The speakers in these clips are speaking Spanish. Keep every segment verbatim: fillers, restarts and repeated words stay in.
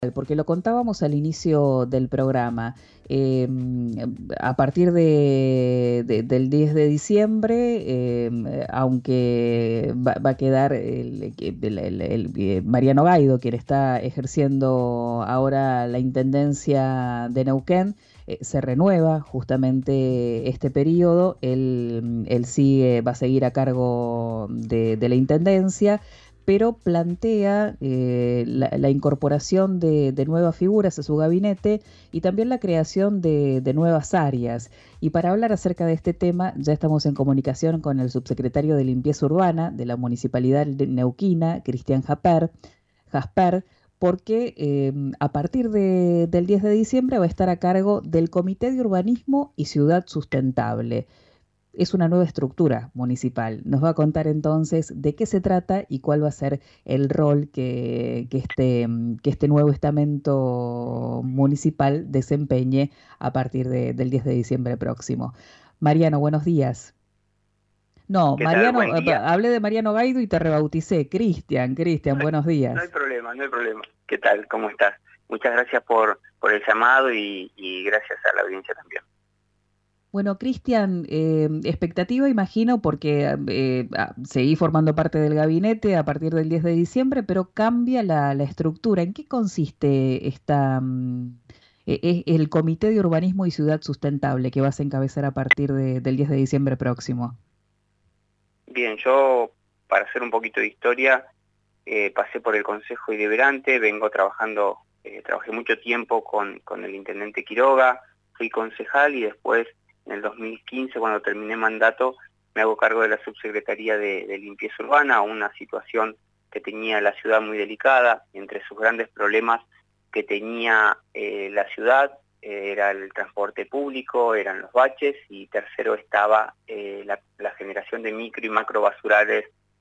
porque lo contábamos al inicio del programa. Eh, a partir de, de- del diez de diciembre, eh, aunque va, va a quedar el, el- el- el- eh, Mariano Gaido, quien está ejerciendo ahora la intendencia de Neuquén, eh, se renueva justamente este periodo. Él, él sigue, va a seguir a cargo de, de la intendencia, pero plantea eh, la, la incorporación de, de nuevas figuras a su gabinete y también la creación de, de nuevas áreas. Y para hablar acerca de este tema, ya estamos en comunicación con el subsecretario de Limpieza Urbana de la Municipalidad de Neuquina, Cristian Jasper, Jasper, porque eh, a partir de, del diez de diciembre va a estar a cargo del Comité de Urbanismo y Ciudad Sustentable. Es una nueva estructura municipal. Nos va a contar entonces de qué se trata y cuál va a ser el rol que, que, este, que este nuevo estamento municipal desempeñe a partir de- del diez de diciembre próximo. Mariano, buenos días. No, ¿Qué tal? Mariano, Buen eh, día. hablé de Mariano Gaido y te rebauticé. Cristian, Cristian, No hay, buenos no hay días. problema, no hay problema. ¿Qué tal? ¿Cómo estás? Muchas gracias por, por el llamado y, y gracias a la audiencia también. Bueno, Cristian, eh, expectativa imagino porque eh, ah, seguí formando parte del gabinete a partir del diez de diciembre, pero cambia la, la estructura. ¿En qué consiste esta, mm, e- e- el Comité de Urbanismo y Ciudad Sustentable que vas a encabezar a partir de- del diez de diciembre próximo? Bien, yo, para hacer un poquito de historia, eh, pasé por el Consejo Deliberante, vengo trabajando, eh, trabajé mucho tiempo con, con el intendente Quiroga, fui concejal y después, en el dos mil quince, cuando terminé mandato, me hago cargo de la subsecretaría de, de Limpieza Urbana, una situación que tenía la ciudad muy delicada. Entre sus grandes problemas que tenía eh, la ciudad eh, era el transporte público, eran los baches, y tercero estaba eh, la, la generación de micro y macro basurales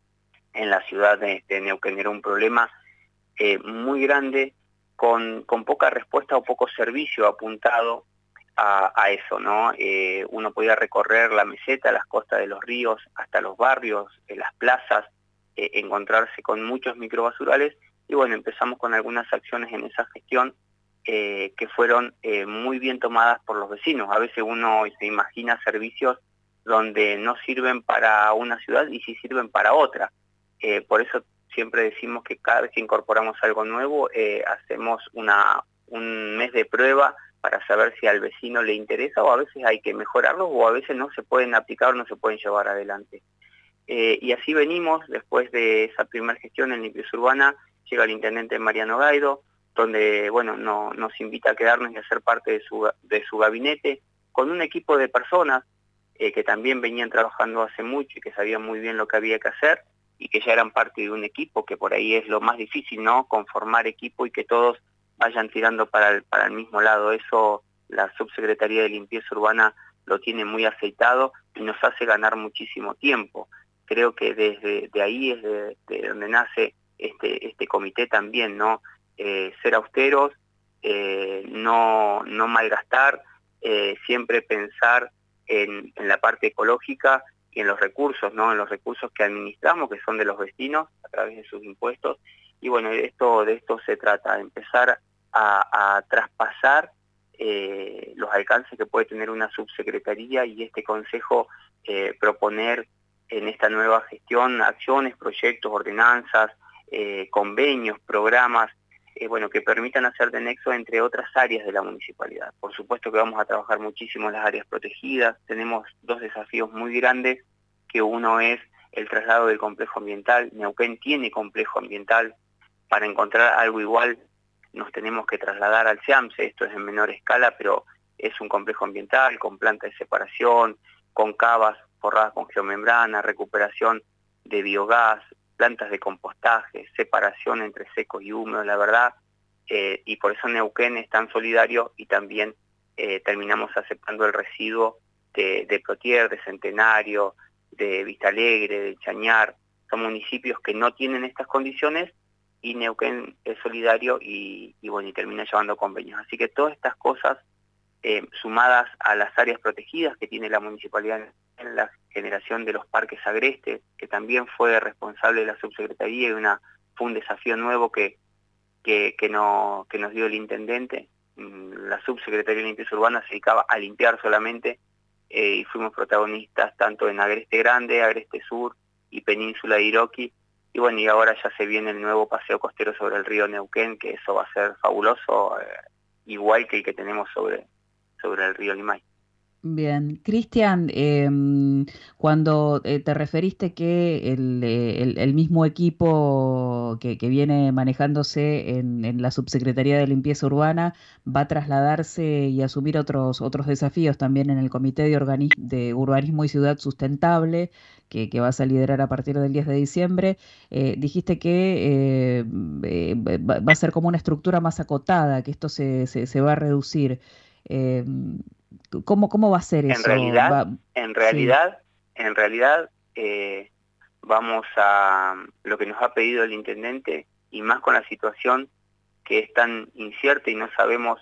en la ciudad de, de Neuquén. Era un problema eh, muy grande, con, con poca respuesta o poco servicio apuntado a, a eso, ¿no? Eh, uno podía recorrer la meseta, las costas de los ríos, hasta los barrios, eh, las plazas, eh, encontrarse con muchos microbasurales, y bueno, empezamos con algunas acciones en esa gestión eh, que fueron eh, muy bien tomadas por los vecinos. A veces uno se imagina servicios donde no sirven para una ciudad y sí sirven para otra. Eh, por eso siempre decimos que cada vez que incorporamos algo nuevo, eh, hacemos una, un mes de prueba para saber si al vecino le interesa, o a veces hay que mejorarlos, o a veces no se pueden aplicar, no se pueden llevar adelante. Eh, y así venimos. Después de esa primera gestión en limpieza urbana, llega el intendente Mariano Gaido, donde bueno, no, nos invita a quedarnos y a ser parte de su, de su gabinete, con un equipo de personas eh, que también venían trabajando hace mucho y que sabían muy bien lo que había que hacer, y que ya eran parte de un equipo, que por ahí es lo más difícil, ¿no? Conformar equipo y que todos vayan tirando para el, para el mismo lado. Eso la Subsecretaría de Limpieza Urbana lo tiene muy aceitado y nos hace ganar muchísimo tiempo. Creo que desde de ahí es de, de donde nace este, este comité también, ¿no? Eh, ser austeros, eh, no, no malgastar, eh, siempre pensar en, en la parte ecológica y en los recursos, ¿no? En los recursos que administramos, que son de los vecinos a través de sus impuestos. Y bueno, esto, de esto se trata, de empezar a, a traspasar eh, los alcances que puede tener una subsecretaría, y este consejo eh, proponer en esta nueva gestión acciones, proyectos, ordenanzas, eh, convenios, programas, eh, bueno, que permitan hacer de nexo entre otras áreas de la municipalidad. Por supuesto que vamos a trabajar muchísimo en las áreas protegidas. Tenemos dos desafíos muy grandes, que uno es el traslado del complejo ambiental. Neuquén tiene complejo ambiental. Para encontrar algo igual nos tenemos que trasladar al SEAMSE. Esto es en menor escala, pero es un complejo ambiental con planta de separación, con cavas forradas con geomembrana, recuperación de biogás, plantas de compostaje, separación entre secos y húmedos, la verdad, eh, y por eso Neuquén es tan solidario, y también eh, terminamos aceptando el residuo de, de Plotier, de Centenario, de Vista Alegre, de Chañar. Son municipios que no tienen estas condiciones, y Neuquén es solidario y, y bueno, y termina llevando convenios. Así que todas estas cosas, eh, sumadas a las áreas protegidas que tiene la municipalidad, en la generación de los parques agrestes, que también fue responsable de la subsecretaría, y una, fue un desafío nuevo que, que, que, no, que nos dio el intendente. La subsecretaría de Limpieza Urbana se dedicaba a limpiar solamente, eh, y fuimos protagonistas tanto en Agreste Grande, Agreste Sur y Península de Iroqui. Y bueno, y ahora ya se viene el nuevo paseo costero sobre el río Neuquén, que eso va a ser fabuloso, eh, igual que el que tenemos sobre, sobre el río Limay. Bien, Cristian, em, cuando eh, te referiste que el, eh, el- el mismo equipo que, que viene manejándose en, en la Subsecretaría de Limpieza Urbana va a trasladarse y asumir otros, otros desafíos también en el Comité de, Organi- de Urbanismo y Ciudad Sustentable, que, que vas a liderar a partir del diez de diciembre, eh, dijiste que eh, eh, va, va a ser como una estructura más acotada, que esto se, se, se va a reducir. Em, ¿Cómo, cómo va a ser En eso? realidad, Va, en sí, realidad, en realidad, eh, vamos a lo que nos ha pedido el intendente, y más con la situación que es tan incierta y no sabemos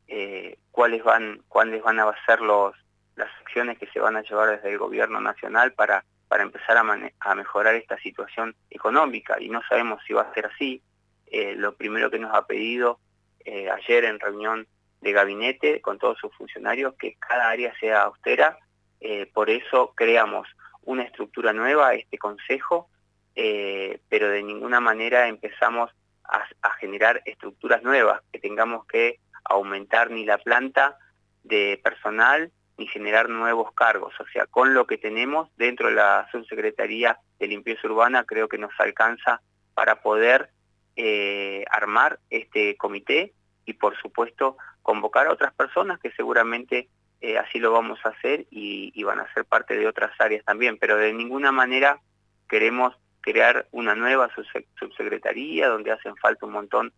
eh, cuáles van cuáles van a ser los las acciones que se van a llevar desde el gobierno nacional para para empezar a, mane a mejorar esta situación económica, y no sabemos si va a ser así. Eh, lo primero que nos ha pedido eh, ayer en reunión de gabinete con todos sus funcionarios, que cada área sea austera. Eh, por eso creamos una estructura nueva, este consejo, eh, pero de ninguna manera empezamos a, a generar estructuras nuevas, que tengamos que aumentar ni la planta de personal ni generar nuevos cargos. O sea, con lo que tenemos dentro de la Subsecretaría de Limpieza Urbana, creo que nos alcanza para poder eh, armar este comité y, por supuesto, convocar a otras personas que seguramente eh, así lo vamos a hacer, y, y van a ser parte de otras áreas también, pero de ninguna manera queremos crear una nueva subsecretaría donde hacen falta un montón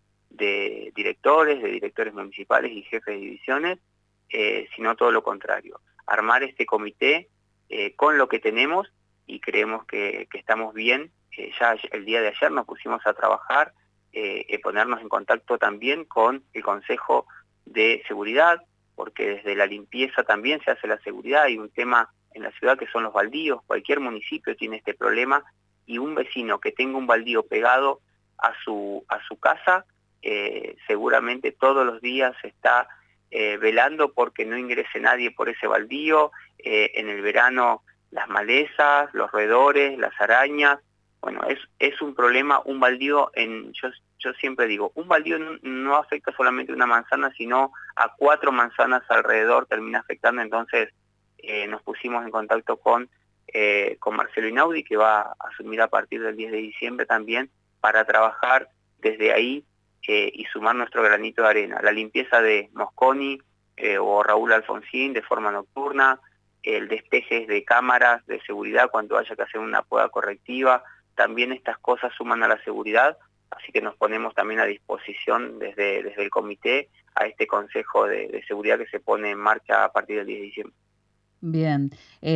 de directores, de directores municipales y jefes de divisiones, eh, sino todo lo contrario. Armar este comité eh, con lo que tenemos, y creemos que, que estamos bien. Eh, ya el día de ayer nos pusimos a trabajar, eh, eh, ponernos en contacto también con el Consejo de Seguridad, porque desde la limpieza también se hace la seguridad. Hay un tema en la ciudad que son los baldíos, cualquier municipio tiene este problema, y un vecino que tenga un baldío pegado a su, a su casa, eh, seguramente todos los días está eh, velando porque no ingrese nadie por ese baldío. Eh, en el verano las malezas, los roedores, las arañas. Bueno, es, es un problema. Un baldío, en, yo, yo siempre digo, un baldío no, no afecta solamente una manzana, sino a cuatro manzanas alrededor termina afectando. Entonces eh, nos pusimos en contacto con Eh, con Marcelo Inaudi, que va a asumir a partir del diez de diciembre también, para trabajar desde ahí eh, y sumar nuestro granito de arena. La limpieza de Mosconi eh, o Raúl Alfonsín de forma nocturna, el despeje de cámaras de seguridad cuando haya que hacer una poda correctiva, también estas cosas suman a la seguridad, así que nos ponemos también a disposición desde, desde el comité a este Consejo de, de Seguridad que se pone en marcha a partir del diez de diciembre. bien.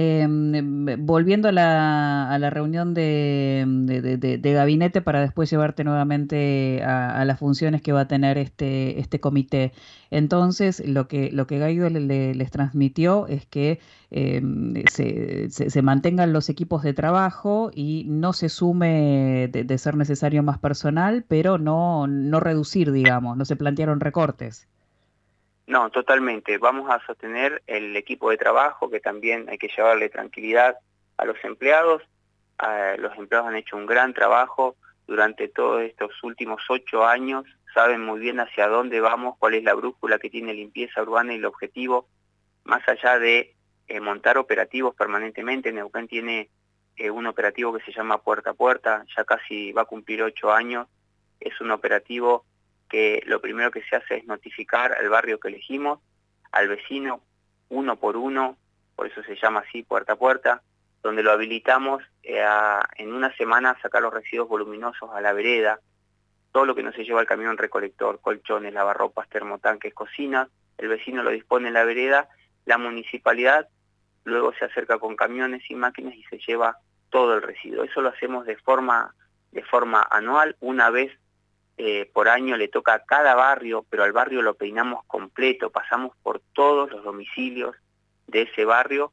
Em, volviendo a la, a la reunión de, de, de- de- de gabinete para después llevarte nuevamente a, a las funciones que va a tener este, este comité. Entonces, lo que, lo que Gaido le- le- les transmitió es que em, se, se- se mantengan los equipos de trabajo y no se sume de, de ser necesario más personal, pero no, no reducir, digamos, no se plantearon recortes. No, totalmente. Vamos a sostener el equipo de trabajo, que también hay que llevarle tranquilidad a los empleados. Eh, los empleados han hecho un gran trabajo durante todos estos últimos ocho años. Saben muy bien hacia dónde vamos, cuál es la brújula que tiene limpieza urbana, y el objetivo, más allá de eh, montar operativos permanentemente. Neuquén tiene eh, un operativo que se llama Puerta a Puerta, ya casi va a cumplir ocho años. Es un operativo que lo primero que se hace es notificar al barrio que elegimos, al vecino, uno por uno, por eso se llama así, puerta a puerta, donde lo habilitamos eh, a, en una semana a sacar los residuos voluminosos a la vereda, todo lo que no se lleva al camión recolector, colchones, lavarropas, termotanques, cocinas, el vecino lo dispone en la vereda, la municipalidad luego se acerca con camiones y máquinas y se lleva todo el residuo. Eso lo hacemos de forma, de forma anual, una vez Eh, por año le toca a cada barrio, pero al barrio lo peinamos completo, pasamos por todos los domicilios de ese barrio.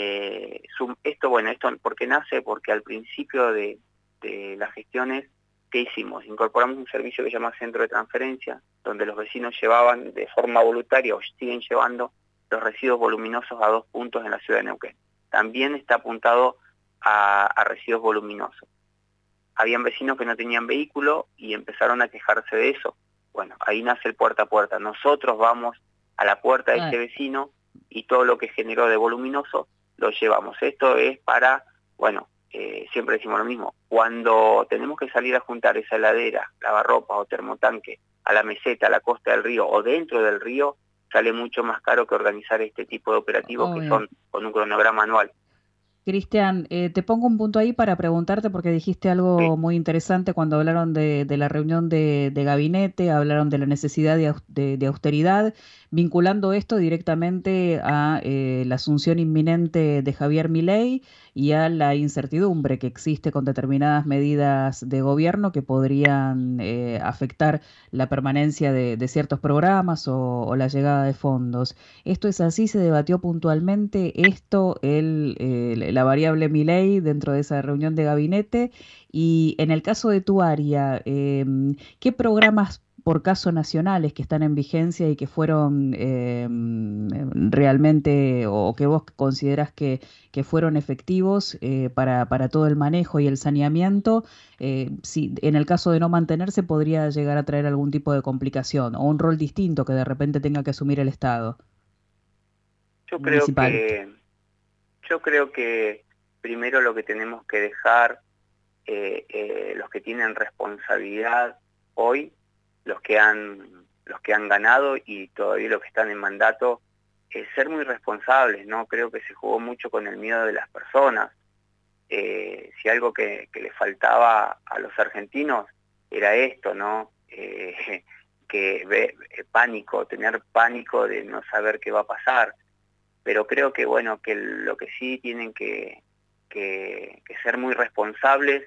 Eh, esto, bueno, esto ¿por qué nace? Porque al principio de, de las gestiones ¿qué hicimos? Incorporamos un servicio que se llama Centro de Transferencia, donde los vecinos llevaban de forma voluntaria o siguen llevando los residuos voluminosos a dos puntos en la ciudad de Neuquén. También está apuntado a, a residuos voluminosos. Habían vecinos que no tenían vehículo y empezaron a quejarse de eso. Bueno, ahí nace el puerta a puerta. Nosotros vamos a la puerta de ese vecino y todo lo que generó de voluminoso lo llevamos. Esto es para, bueno, eh, siempre decimos lo mismo, cuando tenemos que salir a juntar esa heladera, lavarropas o termotanque a la meseta, a la costa del río o dentro del río, sale mucho más caro que organizar este tipo de operativos oh, que son con un cronograma anual. Cristian, eh, te pongo un punto ahí para preguntarte porque dijiste algo sí. muy interesante cuando hablaron de, de la reunión de, de gabinete, hablaron de la necesidad de, de, de austeridad, vinculando esto directamente a eh, la asunción inminente de Javier Milei y a la incertidumbre que existe con determinadas medidas de gobierno que podrían eh, afectar la permanencia de, de ciertos programas o, o la llegada de fondos. ¿Esto es así? ¿Se debatió puntualmente esto, el, el la variable Milei dentro de esa reunión de gabinete? Y en el caso de tu área, eh, ¿qué programas por caso nacionales que están en vigencia y que fueron eh, realmente o que vos considerás que, que fueron efectivos eh, para, para todo el manejo y el saneamiento, eh, si en el caso de no mantenerse podría llegar a traer algún tipo de complicación o un rol distinto que de repente tenga que asumir el Estado? Yo creo que yo creo que primero lo que tenemos que dejar eh, eh, los que tienen responsabilidad hoy, los que han los que han ganado y todavía los que están en mandato, es ser muy responsables, ¿no? Creo que se jugó mucho con el miedo de las personas. Eh, si algo que, que le faltaba a los argentinos era esto, ¿no? Eh, que ve, eh, pánico, tener pánico de no saber qué va a pasar. Pero creo que, bueno, que lo que sí tienen que, que, que ser muy responsables,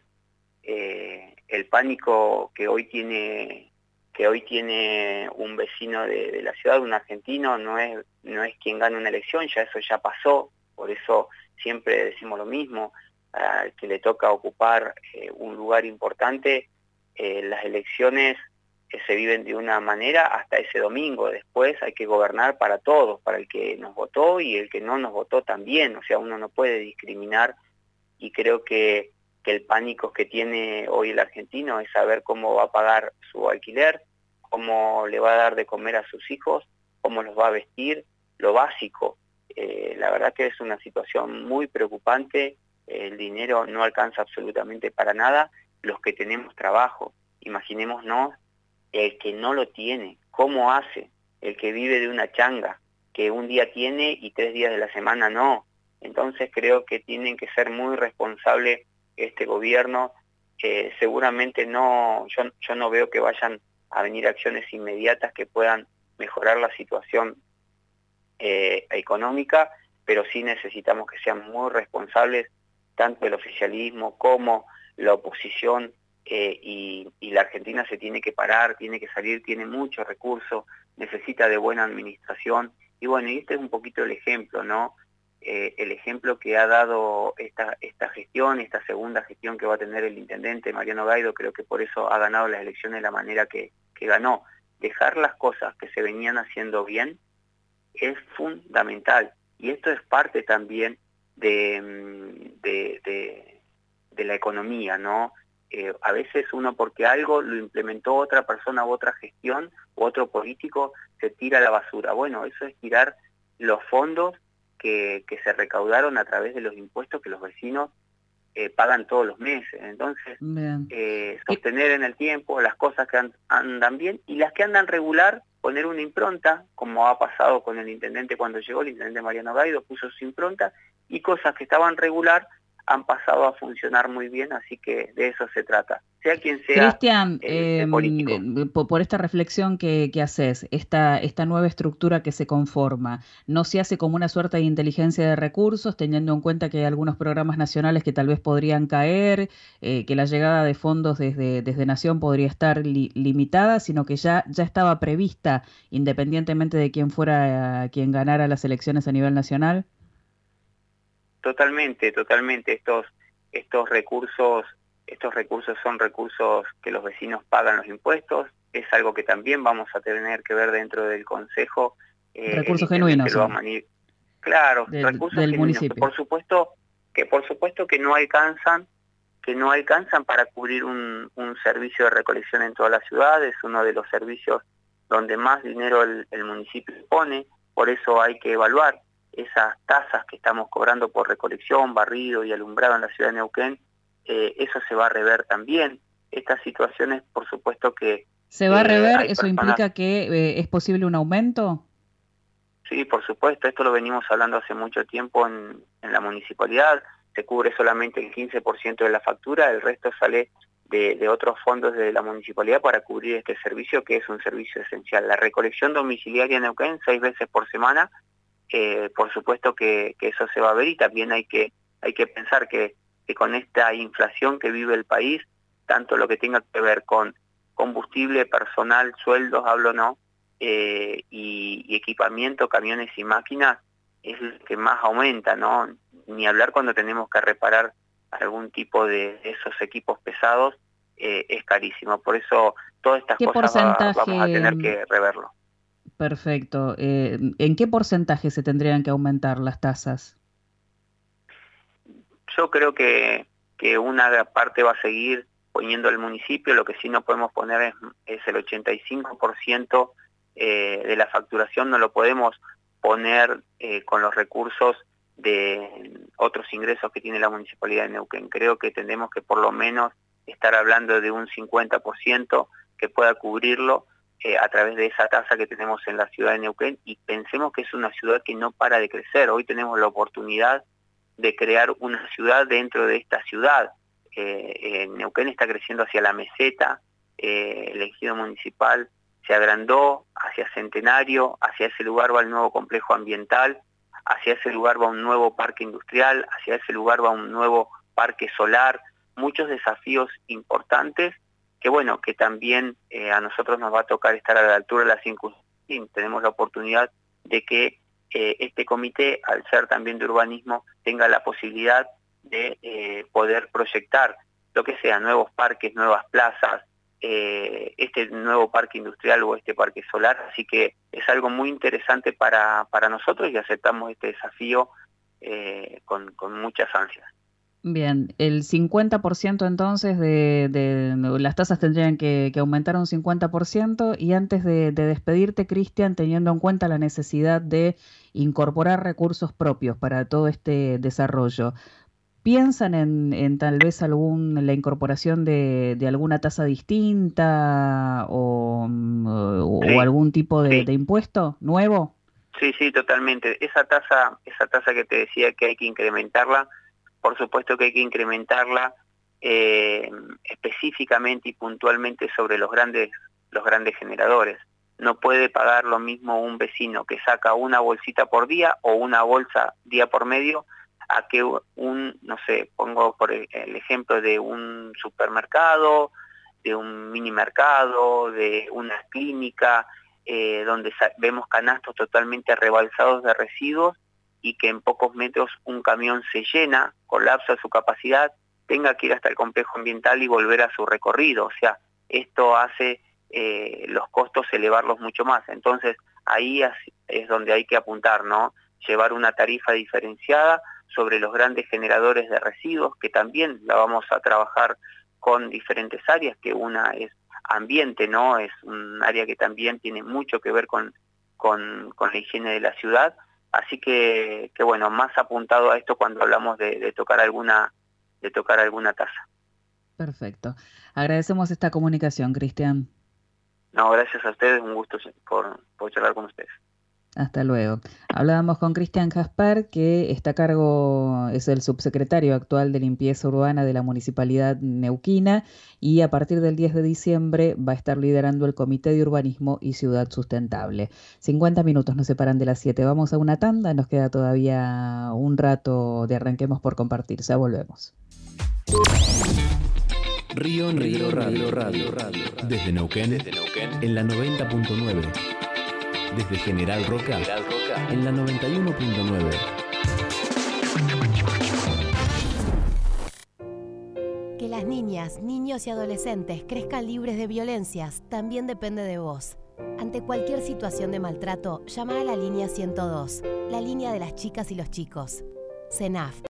eh, el pánico que hoy tiene que hoy tiene un vecino de, de la ciudad, un argentino, no es, no es quien gana una elección, ya eso ya pasó, por eso siempre decimos lo mismo, al que le toca ocupar eh, un lugar importante, eh, las elecciones que se viven de una manera hasta ese domingo. Después hay que gobernar para todos, para el que nos votó y el que no nos votó también. O sea, uno no puede discriminar y creo que, que el pánico que tiene hoy el argentino es saber cómo va a pagar su alquiler, cómo le va a dar de comer a sus hijos, cómo los va a vestir, lo básico. Eh, la verdad que es una situación muy preocupante, el dinero no alcanza absolutamente para nada, los que tenemos trabajo, imaginémonos el que no lo tiene, ¿cómo hace? El que vive de una changa, que un día tiene y tres días de la semana no. Entonces creo que tienen que ser muy responsables este gobierno. Eh, seguramente no, yo, yo no veo que vayan a venir acciones inmediatas que puedan mejorar la situación eh, económica, pero sí necesitamos que sean muy responsables, tanto el oficialismo como la oposición. Eh, y, y la Argentina se tiene que parar, tiene que salir, tiene muchos recursos, necesita de buena administración, y bueno, y este es un poquito el ejemplo, ¿no? Eh, el ejemplo que ha dado esta, esta gestión, esta segunda gestión que va a tener el intendente Mariano Gaido, creo que por eso ha ganado las elecciones de la manera que, que ganó. Dejar las cosas que se venían haciendo bien es fundamental, y esto es parte también de, de, de, de la economía, ¿no? Eh, a veces uno porque algo lo implementó otra persona u otra gestión u otro político se tira a la basura. Bueno, eso es tirar los fondos que, que se recaudaron a través de los impuestos que los vecinos eh, pagan todos los meses. Entonces, eh, sostener en el tiempo las cosas que and, andan bien y las que andan regular, poner una impronta, como ha pasado con el intendente cuando llegó, el intendente Mariano Gaido puso su impronta, y cosas que estaban regular han pasado a funcionar muy bien, así que de eso se trata, sea quien sea Cristian, el, eh, el político. por, por esta reflexión que, que haces, esta, esta nueva estructura que se conforma, ¿no se hace como una suerte de inteligencia de recursos, teniendo en cuenta que hay algunos programas nacionales que tal vez podrían caer, eh, que la llegada de fondos desde, desde Nación podría estar li, limitada, sino que ya, ya estaba prevista, independientemente de quién fuera quien ganara las elecciones a nivel nacional? Totalmente, totalmente. Estos, estos recursos Estos recursos son recursos que los vecinos pagan los impuestos, es algo que también vamos a tener que ver dentro del Consejo. Eh, recursos genuinos. Lo va a manir... Claro, del, recursos del genuinos, municipio. Que por supuesto que por supuesto que no alcanzan, que no alcanzan para cubrir un, un servicio de recolección en toda la ciudad. Es uno de los servicios donde más dinero el, el municipio pone, por eso hay que evaluar esas tasas que estamos cobrando por recolección, barrido y alumbrado en la ciudad de Neuquén. Eh, eso se va a rever también. Estas situaciones, por supuesto que... ¿Se va a rever? Eh, ¿Eso personas... implica que eh, es posible un aumento? Sí, por supuesto. Esto lo venimos hablando hace mucho tiempo en, en la municipalidad. Se cubre solamente el quince por ciento de la factura, el resto sale de, de otros fondos de la municipalidad para cubrir este servicio, que es un servicio esencial. La recolección domiciliaria en Neuquén, seis veces por semana, eh, por supuesto que, que eso se va a ver, y también hay que, hay que pensar que que con esta inflación que vive el país, tanto lo que tenga que ver con combustible, personal, sueldos, hablo no, eh, y, y equipamiento, camiones y máquinas, es el que más aumenta, ¿no? Ni hablar cuando tenemos que reparar algún tipo de esos equipos pesados, eh, es carísimo. Por eso todas estas ¿Qué cosas porcentaje... va, vamos a tener que reverlo. Perfecto. Eh, ¿En qué porcentaje se tendrían que aumentar las tasas? Yo creo que, que una parte va a seguir poniendo el municipio, lo que sí no podemos poner es, es el ochenta y cinco por ciento eh, de la facturación, no lo podemos poner eh, con los recursos de otros ingresos que tiene la Municipalidad de Neuquén. Creo que tenemos que por lo menos estar hablando de un cincuenta por ciento que pueda cubrirlo eh, a través de esa tasa que tenemos en la ciudad de Neuquén, y pensemos que es una ciudad que no para de crecer. Hoy tenemos la oportunidad de crear una ciudad dentro de esta ciudad. Eh, eh, Neuquén está creciendo hacia la meseta, eh, el ejido municipal se agrandó hacia Centenario, hacia ese lugar va el nuevo complejo ambiental, hacia ese lugar va un nuevo parque industrial, hacia ese lugar va un nuevo parque solar, muchos desafíos importantes que bueno, que también eh, a nosotros nos va a tocar estar a la altura de la circunstancia. Tenemos la oportunidad de que eh, este comité, al ser también de urbanismo, tenga la posibilidad de eh, poder proyectar lo que sea, nuevos parques, nuevas plazas, eh, este nuevo parque industrial o este parque solar. Así que es algo muy interesante para, para nosotros y aceptamos este desafío eh, con, con muchas ansias. Bien, el cincuenta por ciento entonces de, de las tasas tendrían que, que aumentar un cincuenta por ciento. Y antes de, de despedirte, Cristian, teniendo en cuenta la necesidad de incorporar recursos propios para todo este desarrollo, ¿piensan en, en tal vez algún la incorporación de, de alguna tasa distinta o, o, sí, o algún tipo de, sí. de impuesto nuevo? Sí, sí, totalmente. Esa tasa, esa tasa que te decía que hay que incrementarla, por supuesto que hay que incrementarla eh, específicamente y puntualmente sobre los grandes, los grandes generadores. No puede pagar lo mismo un vecino que saca una bolsita por día o una bolsa día por medio a que un, no sé, pongo por el ejemplo de un supermercado, de un mini mercado, de una clínica, eh, donde vemos canastos totalmente rebalsados de residuos y que en pocos metros un camión se llena, colapsa su capacidad, tenga que ir hasta el complejo ambiental y volver a su recorrido. O sea, esto hace eh, los costos elevarlos mucho más. Entonces, ahí es donde hay que apuntar, ¿no? Llevar una tarifa diferenciada sobre los grandes generadores de residuos, que también la vamos a trabajar con diferentes áreas, que una es ambiente, ¿no? Es un área que también tiene mucho que ver con, con, con la higiene de la ciudad. Así que, que bueno, más apuntado a esto cuando hablamos de, de tocar alguna de tocar alguna tasa. Perfecto. Agradecemos esta comunicación, Cristian. No, gracias a ustedes, un gusto por, por charlar con ustedes. Hasta luego. Hablábamos con Cristian Jaspar, que está a cargo, es el subsecretario actual de limpieza urbana de la Municipalidad Neuquina, y a partir del diez de diciembre va a estar liderando el Comité de Urbanismo y Ciudad Sustentable. cincuenta minutos nos separan de las siete. Vamos a una tanda, nos queda todavía un rato de Arranquemos por Compartir. Ya volvemos. Río Negro Radio, Radio, Radio. Desde Neuquén, Desde Neuquén, en la noventa punto nueve. Desde General Roca, General Roca, en la noventa y uno punto nueve. Que las las niñas, niños y adolescentes crezcan libres de violencias también depende de vos. Ante cualquier situación de maltrato, llama a la línea ciento dos, la línea de las chicas y los chicos. CENAF.